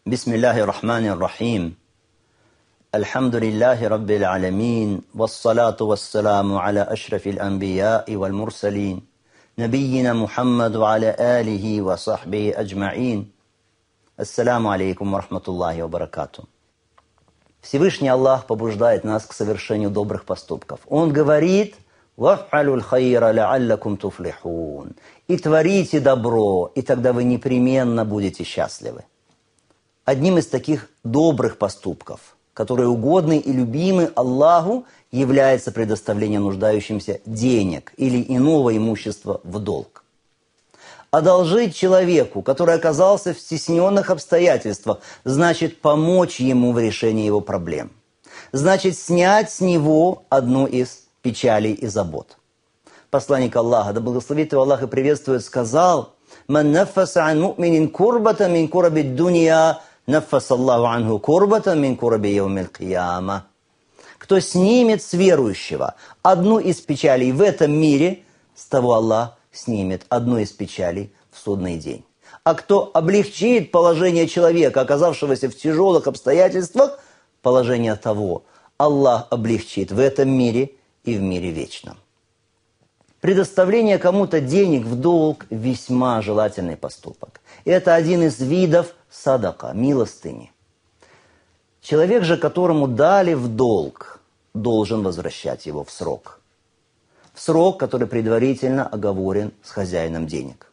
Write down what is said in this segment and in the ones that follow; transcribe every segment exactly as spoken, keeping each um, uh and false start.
Бисмиллахи рахмани рахим. Альхамдулиллахи раббил аламин. Вассалату вассаламу аля ашрафил анбияи валь мурсалин. Набийина Мухаммаду аля алихи ва сахбихи аджмаин. Ассаламу алейкум ва рахматуллахи ва баракату. Всевышний Аллах побуждает нас к совершению добрых поступков. Он говорит: «Ваф'алюль хайра ла'аллакум туфлихун». И творите добро, и тогда вы непременно будете счастливы. Одним из таких добрых поступков, которые угодны и любимы Аллаху, является предоставление нуждающимся денег или иного имущества в долг. Одолжить человеку, который оказался в стесненных обстоятельствах, значит помочь ему в решении его проблем. Значит снять с него одну из печалей и забот. Посланник Аллаха, да благословит его Аллах и приветствует, сказал: «Ман наффаса ан му'минин курбата мин кураби дунья, наффаса Аллаху анху курбата мин кураби яумил кияма». Кто снимет с верующего одну из печалей в этом мире, с того Аллах снимет одну из печалей в судный день. А кто облегчит положение человека, оказавшегося в тяжелых обстоятельствах, положение того Аллах облегчит в этом мире и в мире вечном. Предоставление кому-то денег в долг – весьма желательный поступок. Это один из видов садака, милостыни. Человек же, которому дали в долг, должен возвращать его в срок. В срок, который предварительно оговорен с хозяином денег.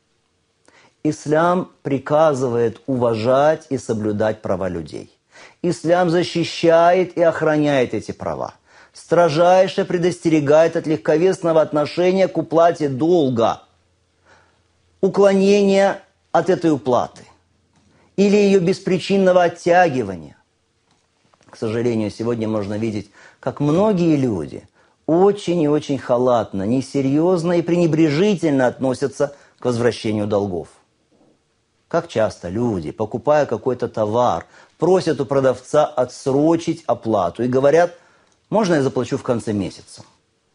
Ислам приказывает уважать и соблюдать права людей. Ислам защищает и охраняет эти права. Строжайше предостерегает от легковесного отношения к уплате долга, уклонения от этой уплаты или ее беспричинного оттягивания. К сожалению, сегодня можно видеть, как многие люди очень и очень халатно, несерьезно и пренебрежительно относятся к возвращению долгов. Как часто люди, покупая какой-то товар, просят у продавца отсрочить оплату и говорят: «Можно я заплачу в конце месяца?»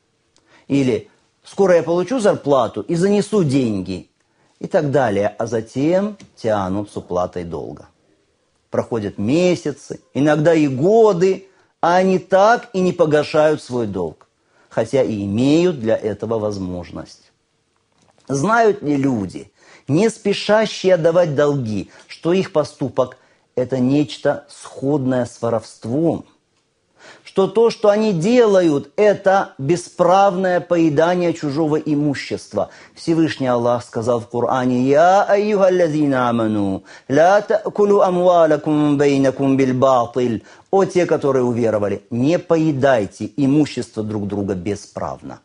Или «Скоро я получу зарплату и занесу деньги» и так далее, а затем тянут с уплатой долга. Проходят месяцы, иногда и годы, а они так и не погашают свой долг, хотя и имеют для этого возможность. Знают ли люди, не спешащие отдавать долги, что их поступок – это нечто сходное с воровством? Что то, что они делают, это бесправное поедание чужого имущества. Всевышний Аллах сказал в Коране: «Я айюхаллазина аману, ла та'кулу амвалакум бейнакум бильбатиль». О те, которые уверовали, не поедайте имущество друг друга бесправно.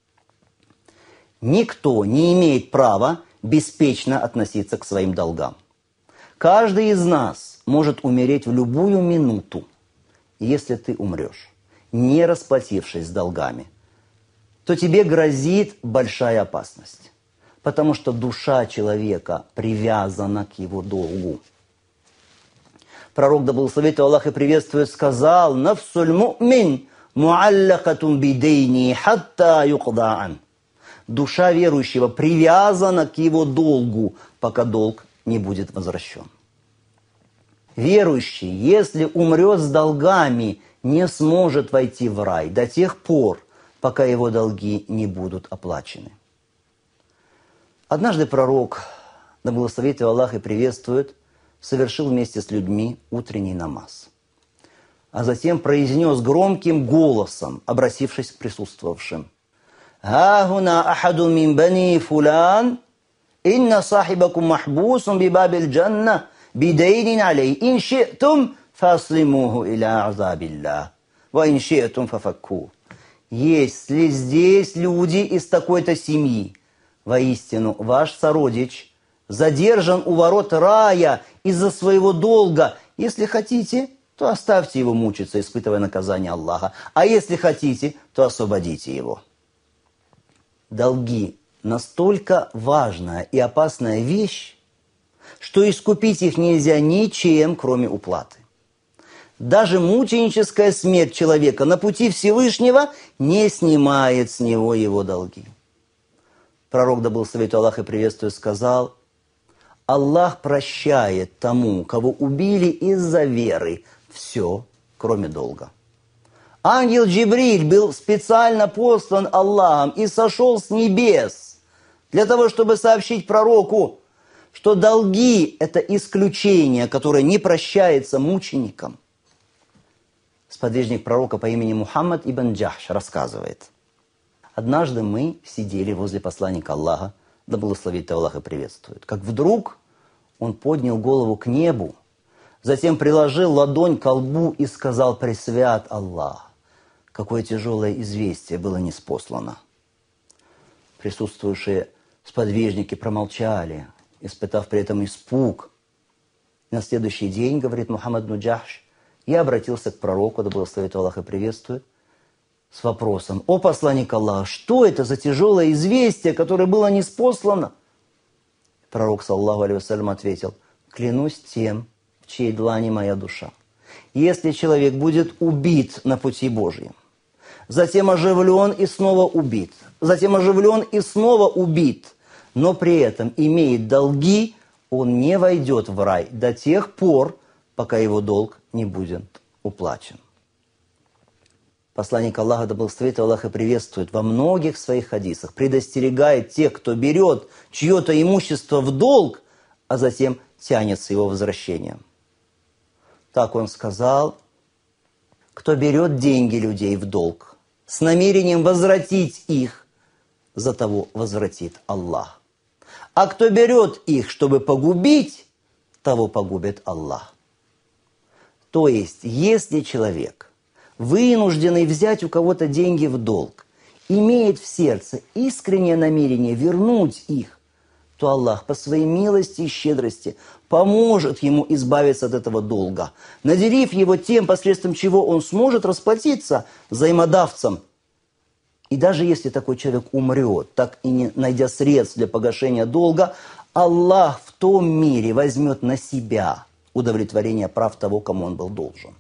Никто не имеет права беспечно относиться к своим долгам. Каждый из нас может умереть в любую минуту. Если ты умрешь, не расплатившись с долгами, то тебе грозит большая опасность, потому что душа человека привязана к его долгу. Пророк, да благословит его Аллах и приветствует, сказал: «Нафсуль му'мин муаллакатун бидейни хатта юкдаан». Душа верующего привязана к его долгу, пока долг не будет возвращен. Верующий, если умрет с долгами, не сможет войти в рай до тех пор, пока его долги не будут оплачены. Однажды пророк, да благословит его Аллах и приветствует, совершил вместе с людьми утренний намаз. А затем произнес громким голосом, обратившись к присутствовавшим: «Ха-хуна ахаду мин бани фулян, инна сахибакум махбусун бибабил джанна, бидейнин алей, ин ши'тум фаслимуху иля азабилля, ва ин ши'тум фафакку». Есть ли здесь люди из такой-то семьи? Воистину, ваш сородич задержан у ворот рая из-за своего долга. Если хотите, то оставьте его мучиться, испытывая наказание Аллаха. А если хотите, то освободите его. Долги – настолько важная и опасная вещь, что искупить их нельзя ничем, кроме уплаты. Даже мученическая смерть человека на пути Всевышнего не снимает с него его долги. Пророк, да благословит Аллах и приветствует, сказал: Аллах прощает тому, кого убили из-за веры, все, кроме долга. Ангел Джибриль был специально послан Аллахом и сошел с небес для того, чтобы сообщить пророку, что долги – это исключение, которое не прощается мученикам. Сподвижник пророка по имени Мухаммад ибн Джахш рассказывает. Однажды мы сидели возле посланника Аллаха, да благословит Аллах и приветствует, как вдруг он поднял голову к небу, затем приложил ладонь к лбу и сказал: «Пресвят Аллах, какое тяжелое известие было ниспослано». Присутствующие сподвижники промолчали, испытав при этом испуг. На следующий день, говорит Мухаммад ибн Джахш, я обратился к пророку, да благословит Аллах и приветствует, с вопросом: «О посланник Аллаха, что это за тяжелое известие, которое было ниспослано?» Пророк, саллаллаху алейхи вассалям, ответил: «Клянусь тем, в чьей длани моя душа. Если человек будет убит на пути Божьем, затем оживлен и снова убит, затем оживлен и снова убит, но при этом имеет долги, он не войдет в рай до тех пор, пока его долг не будет уплачен». Посланник Аллаха, да благословит Аллах и приветствует, во многих своих хадисах предостерегает тех, кто берет чье-то имущество в долг, а затем тянется его возвращением. Так он сказал: кто берет деньги людей в долг с намерением возвратить их, за того возвратит Аллах. А кто берет их, чтобы погубить, того погубит Аллах. То есть, если человек, вынужденный взять у кого-то деньги в долг, имеет в сердце искреннее намерение вернуть их, то Аллах по своей милости и щедрости поможет ему избавиться от этого долга, наделив его тем, посредством чего он сможет расплатиться взаимодавцам. И даже если такой человек умрет, так и не найдя средств для погашения долга, Аллах в том мире возьмет на себя удовлетворение прав того, кому он был должен.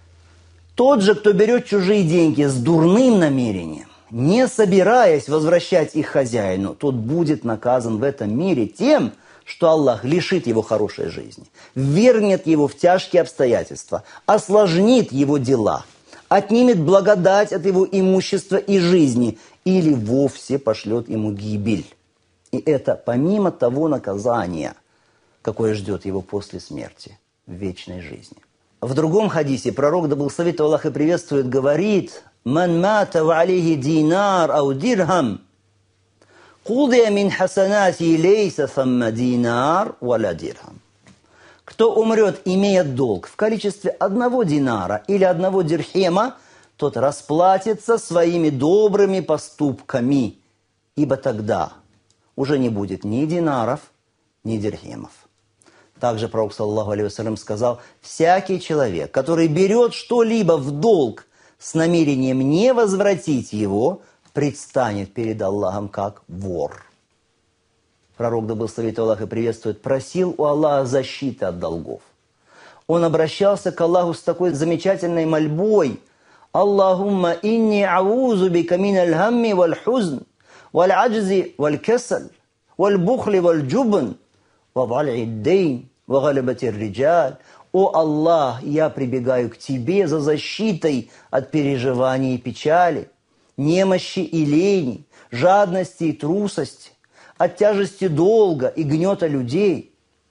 Тот же, кто берет чужие деньги с дурным намерением, не собираясь возвращать их хозяину, тот будет наказан в этом мире тем, что Аллах лишит его хорошей жизни, ввергнет его в тяжкие обстоятельства, осложнит его дела, отнимет благодать от его имущества и жизни или вовсе пошлет ему гибель. И это помимо того наказания, какое ждет его после смерти в вечной жизни. В другом хадисе пророк, да благословит Аллах и приветствует, говорит: «Ман мата ва алейхи динар ау дирхам, кудия мин хасанати лейса самма динар валя дирхам». Кто умрет, имея долг в количестве одного динара или одного дирхема, тот расплатится своими добрыми поступками, ибо тогда уже не будет ни динаров, ни дирхемов. Также пророк, саллаллаху алейхи вассалям, сказал: всякий человек, который берет что-либо в долг с намерением не возвратить его, предстанет перед Аллахом как вор. Пророк, да благословит Аллах и приветствует, просил у Аллаха защиты от долгов. Он обращался к Аллаху с такой замечательной мольбой: «Аллахумма инни аузу бика миналь хамми валь хузн, валь аджзи валь кесаль, валь бухли валь джубн, ва валь иддейн, ва галабати риджаль». «О Аллах, я прибегаю к Тебе за защитой от переживаний и печали, немощи и лени, жадности и трусости, от тяжести долга и гнета людей».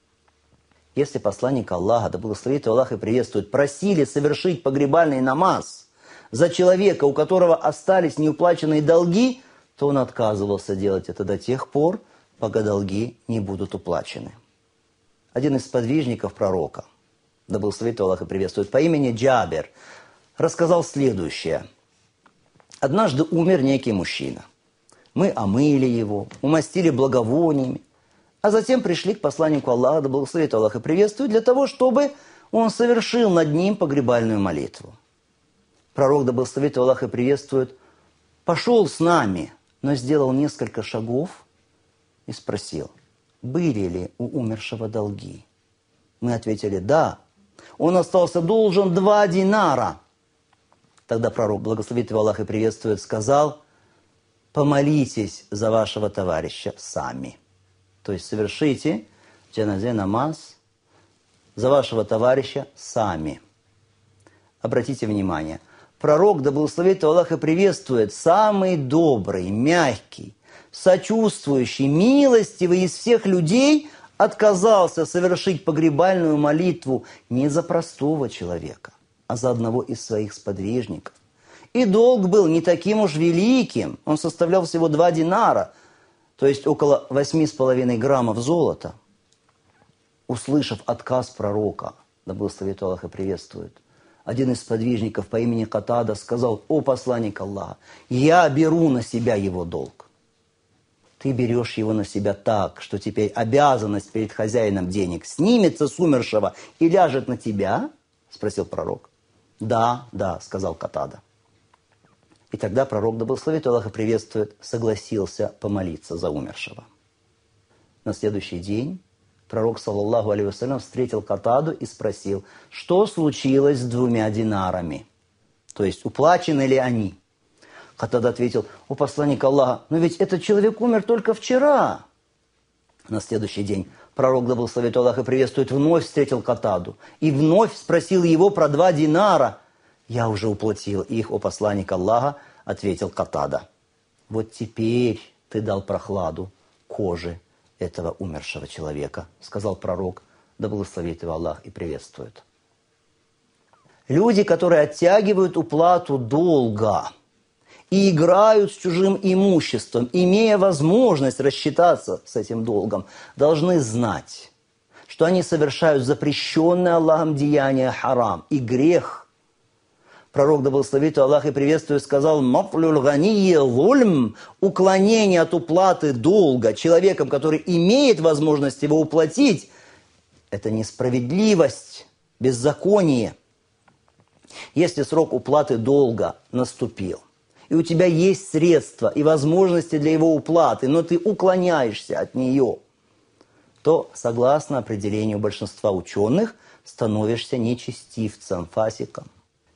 Если посланник Аллаха, да благословит Аллах и приветствует, просили совершить погребальный намаз за человека, у которого остались неуплаченные долги, то он отказывался делать это до тех пор, пока долги не будут уплачены. Один из сподвижников пророка, да благословит Аллах и приветствует, по имени Джабир, рассказал следующее. Однажды умер некий мужчина. Мы омыли его, умастили благовониями, а затем пришли к посланнику Аллаха, да благословит Аллах и приветствует, для того, чтобы он совершил над ним погребальную молитву. Пророк, да благословит Аллах и приветствует, пошел с нами, но сделал несколько шагов и спросил: были ли у умершего долги? Мы ответили: да. Он остался должен два динара. Тогда пророк, благословит его Аллах и приветствует, сказал: помолитесь за вашего товарища сами. То есть совершите джаназе намаз за вашего товарища сами. Обратите внимание, пророк, да благословит его Аллах и приветствует, самый добрый, мягкий, сочувствующий, милостивый из всех людей, отказался совершить погребальную молитву не за простого человека, а за одного из своих сподвижников. И долг был не таким уж великим, он составлял всего два динара, то есть около восьми с половиной граммов золота. Услышав отказ пророка, да благословит Аллах и приветствует, один из сподвижников по имени Катада сказал: «О посланник Аллаха, я беру на себя его долг». Ты берешь его на себя так, что теперь обязанность перед хозяином денег снимется с умершего и ляжет на тебя? Спросил пророк. Да, да, сказал Катада. И тогда пророк, да благословит Аллах и приветствует, согласился помолиться за умершего. На следующий день пророк, саллаллаху алейхи вассалям, встретил Катаду и спросил, что случилось с двумя динарами, то есть уплачены ли они. Катада ответил: «О посланник Аллаха, но ведь этот человек умер только вчера». На следующий день пророк, да благословит Аллах и приветствует, вновь встретил Катаду и вновь спросил его про два динара. «Я уже уплатил их, о посланник Аллаха», — ответил Катада. «Вот теперь ты дал прохладу коже этого умершего человека», — сказал пророк, да благословит его Аллах и приветствует. Люди, которые оттягивают уплату долга и играют с чужим имуществом, имея возможность рассчитаться с этим долгом, должны знать, что они совершают запрещенное Аллахом деяние харам и грех. Пророк, да благословит Аллах и приветствует, сказал: «Мафлюль ганийе лульм» – уклонение от уплаты долга человеком, который имеет возможность его уплатить, это несправедливость, беззаконие. Если срок уплаты долга наступил, и у тебя есть средства и возможности для его уплаты, но ты уклоняешься от нее, то, согласно определению большинства ученых, становишься нечестивцем, фасиком.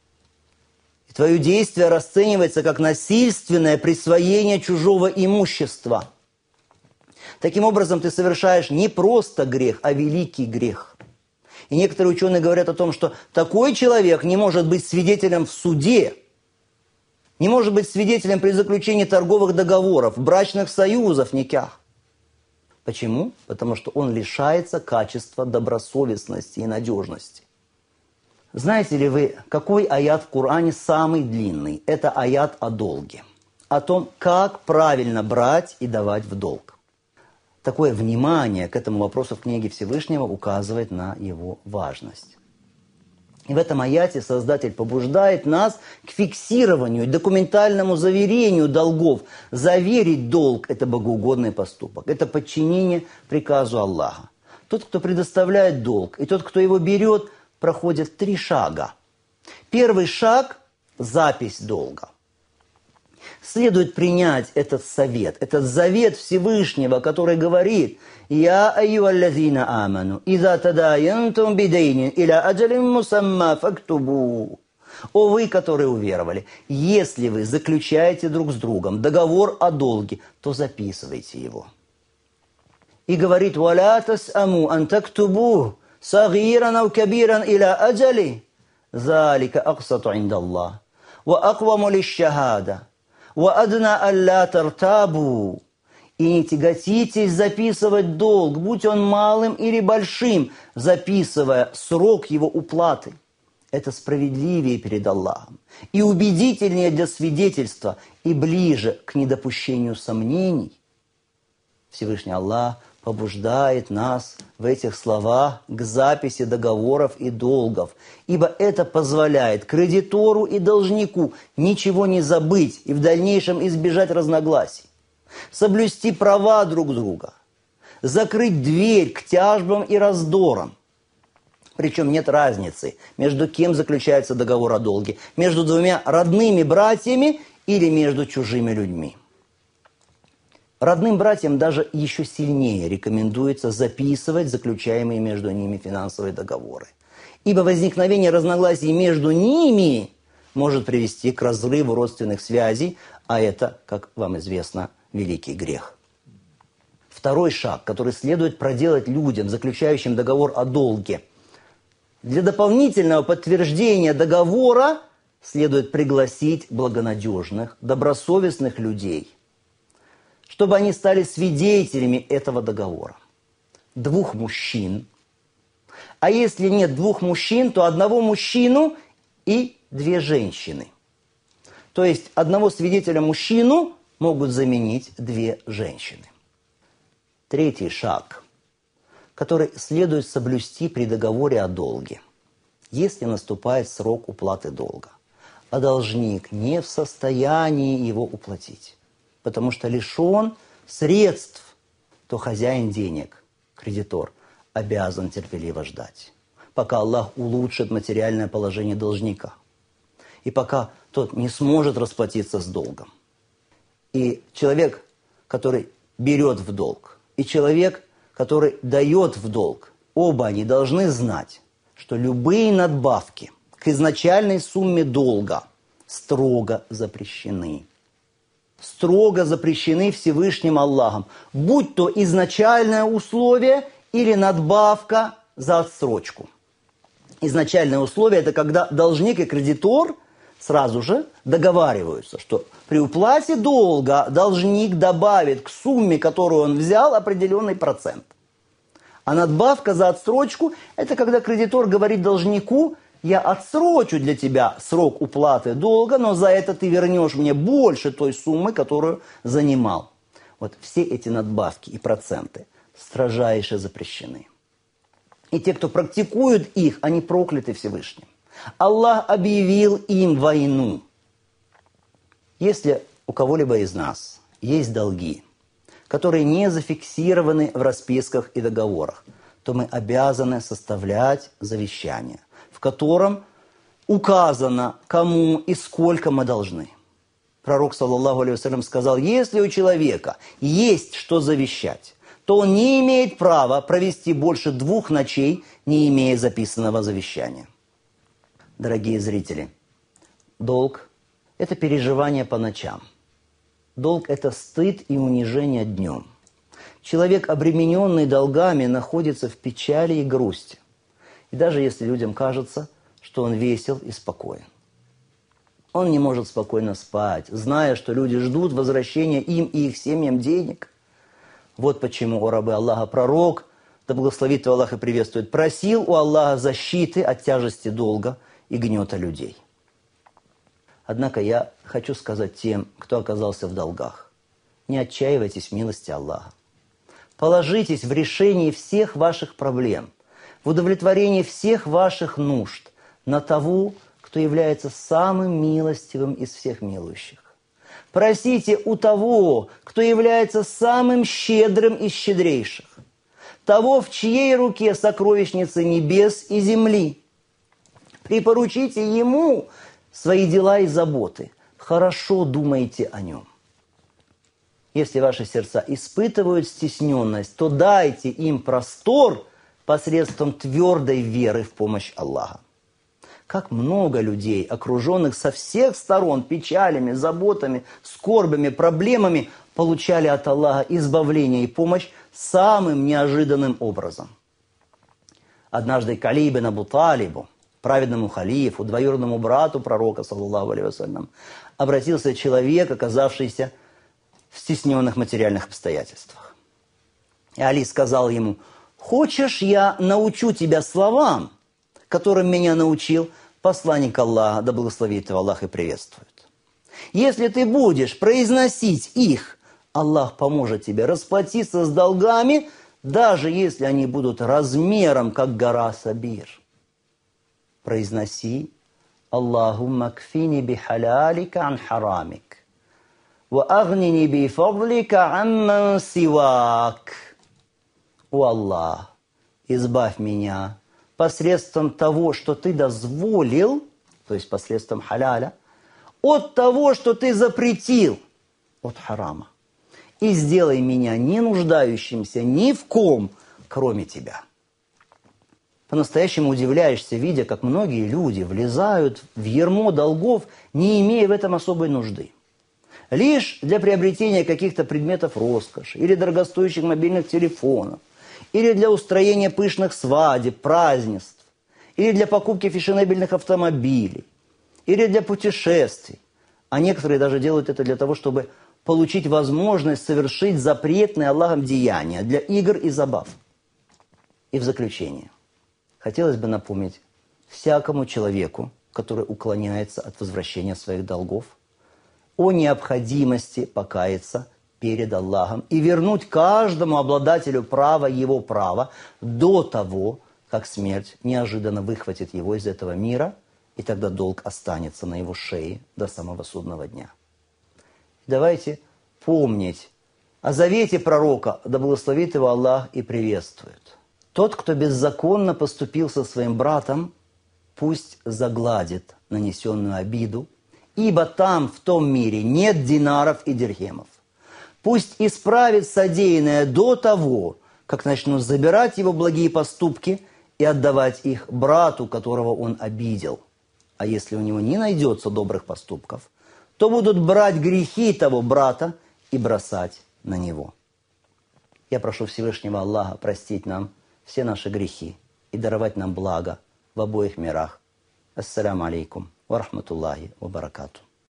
И твое действие расценивается как насильственное присвоение чужого имущества. Таким образом, ты совершаешь не просто грех, а великий грех. И некоторые ученые говорят о том, что такой человек не может быть свидетелем в суде, не может быть свидетелем при заключении торговых договоров, брачных союзов, никях. Почему? Потому что он лишается качества добросовестности и надежности. Знаете ли вы, какой аят в Коране самый длинный? Это аят о долге. О том, как правильно брать и давать в долг. Такое внимание к этому вопросу в книге Всевышнего указывает на его важность. И в этом аяте Создатель побуждает нас к фиксированию, документальному заверению долгов. Заверить долг – это богоугодный поступок, это подчинение приказу Аллаха. Тот, кто предоставляет долг, и тот, кто его берет, проходят три шага. Первый шаг – запись долга. Следует принять этот совет, этот завет Всевышнего, который говорит: «Я айюаллазина аману, иза тадаянтум бидейнин иля аджалин мусамма фактубу». О вы, которые уверовали, если вы заключаете друг с другом договор о долге, то записывайте его. И говорит: «Валя тасаму ан тактубу сагиран ау кабиран иля аджали, залика аксату индаллах, ва акваму лишшахада». «Ваадна алля тартабу». И не тяготитесь записывать долг, будь он малым или большим, записывая срок его уплаты. Это справедливее перед Аллахом, и убедительнее для свидетельства, и ближе к недопущению сомнений. Всевышний Аллах побуждает нас в этих словах к записи договоров и долгов, ибо это позволяет кредитору и должнику ничего не забыть и в дальнейшем избежать разногласий, соблюсти права друг друга, закрыть дверь к тяжбам и раздорам. Причем нет разницы, между кем заключается договор о долге, между двумя родными братьями или между чужими людьми. Родным братьям даже еще сильнее рекомендуется записывать заключаемые между ними финансовые договоры. Ибо возникновение разногласий между ними может привести к разрыву родственных связей, а это, как вам известно, великий грех. Второй шаг, который следует проделать людям, заключающим договор о долге. Для дополнительного подтверждения договора следует пригласить благонадежных, добросовестных людей, чтобы они стали свидетелями этого договора. Двух мужчин. А если нет двух мужчин, то одного мужчину и две женщины. То есть одного свидетеля мужчину могут заменить две женщины. Третий шаг, который следует соблюсти при договоре о долге. Если наступает срок уплаты долга, а должник не в состоянии его уплатить, потому что лишен средств, то хозяин денег, кредитор, обязан терпеливо ждать, пока Аллах улучшит материальное положение должника, и пока тот не сможет расплатиться с долгом. И человек, который берет в долг, и человек, который дает в долг, оба они должны знать, что любые надбавки к изначальной сумме долга строго запрещены. Строго запрещены Всевышним Аллахом, будь то изначальное условие или надбавка за отсрочку. Изначальное условие – это когда должник и кредитор сразу же договариваются, что при уплате долга должник добавит к сумме, которую он взял, определенный процент. А надбавка за отсрочку – это когда кредитор говорит должнику: я отсрочу для тебя срок уплаты долга, но за это ты вернешь мне больше той суммы, которую занимал. Вот все эти надбавки и проценты строжайше запрещены. И те, кто практикуют их, они прокляты Всевышним. Аллах объявил им войну. Если у кого-либо из нас есть долги, которые не зафиксированы в расписках и договорах, то мы обязаны составлять завещание, в котором указано, кому и сколько мы должны. Пророк, саллаллаху алейхи вассалям, сказал: если у человека есть что завещать, то он не имеет права провести больше двух ночей, не имея записанного завещания. Дорогие зрители, долг – это переживание по ночам. Долг – это стыд и унижение днем. Человек, обремененный долгами, находится в печали и грусти. И даже если людям кажется, что он весел и спокоен. Он не может спокойно спать, зная, что люди ждут возвращения им и их семьям денег. Вот почему, о рабы Аллаха, пророк, да благословит его Аллах и приветствует, просил у Аллаха защиты от тяжести долга и гнета людей. Однако я хочу сказать тем, кто оказался в долгах: не отчаивайтесь в милости Аллаха. Положитесь в решении всех ваших проблем, в удовлетворении всех ваших нужд на того, кто является самым милостивым из всех милующих. Просите у того, кто является самым щедрым из щедрейших, того, в чьей руке сокровищницы небес и земли. Припоручите ему свои дела и заботы. Хорошо думайте о нем. Если ваши сердца испытывают стесненность, то дайте им простор посредством твердой веры в помощь Аллаха. Как много людей, окруженных со всех сторон печалями, заботами, скорбями, проблемами, получали от Аллаха избавление и помощь самым неожиданным образом. Однажды к Али ибн Абу Талибу, праведному халифу, двоюродному брату пророка, саллаллаху алейхи вассалям, обратился человек, оказавшийся в стесненных материальных обстоятельствах. И Али сказал ему: «Хочешь, я научу тебя словам, которым меня научил посланник Аллаха, да благословит его Аллах и приветствует. Если ты будешь произносить их, Аллах поможет тебе расплатиться с долгами, даже если они будут размером, как гора Сабир. Произноси: Аллахумма кфини бихалялика ан харамик, ва агнини бифадлика амман сивак». О Аллах, избавь меня посредством того, что ты дозволил, то есть посредством халяля, от того, что ты запретил, от харама. И сделай меня не нуждающимся ни в ком, кроме тебя. По-настоящему удивляешься, видя, как многие люди влезают в ярмо долгов, не имея в этом особой нужды. лишь для приобретения каких-то предметов роскоши, или дорогостоящих мобильных телефонов, или для устроения пышных свадеб, празднеств, или для покупки фешенебельных автомобилей, или для путешествий. А некоторые даже делают это для того, чтобы получить возможность совершить запретные Аллахом деяния для игр и забав. И в заключение хотелось бы напомнить всякому человеку, который уклоняется от возвращения своих долгов, о необходимости покаяться перед Аллахом и вернуть каждому обладателю права его право до того, как смерть неожиданно выхватит его из этого мира, и тогда долг останется на его шее до самого судного дня. Давайте помнить о завете пророка, да благословит его Аллах и приветствует. Тот, кто беззаконно поступил со своим братом, пусть загладит нанесенную обиду, ибо там, в том мире, нет динаров и дирхемов. Пусть исправит содеянное до того, как начнут забирать его благие поступки и отдавать их брату, которого он обидел. А если у него не найдется добрых поступков, то будут брать грехи того брата и бросать на него. Я прошу Всевышнего Аллаха простить нам все наши грехи и даровать нам благо в обоих мирах. Ассаляму алейкум ва рахматуллахи ва баракату.